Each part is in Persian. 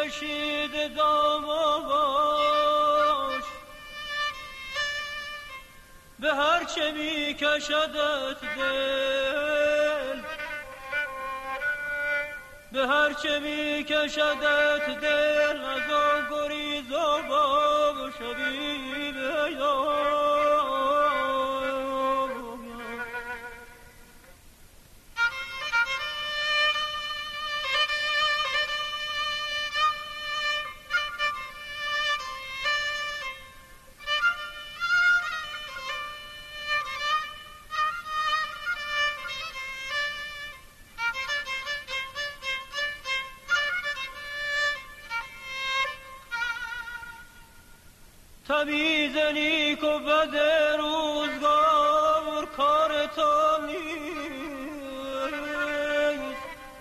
کشید داماش به هر چه می کشدت دل، به هر چه می کشدت دل، از آن گریز و باش حبیب تمیز نیک و بد روزگار کار تو نیست،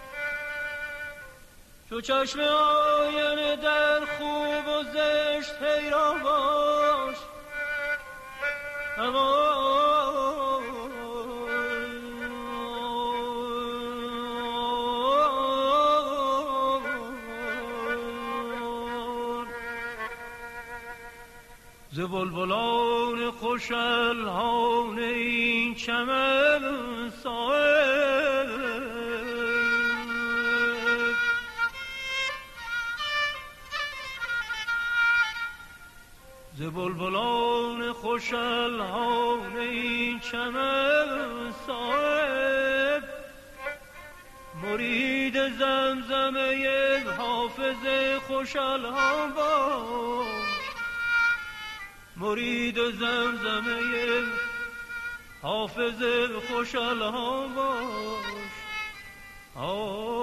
چو چشم آینه در خوب و زشت حیران باش. ز بلبلان خوش الحان این چمن صایب، ز بلبلان خوش الحان این چمن صایب، مرید زمزمه حافظ خوش الحان باش، مرید زمزمه حافظ خوش الحان باش.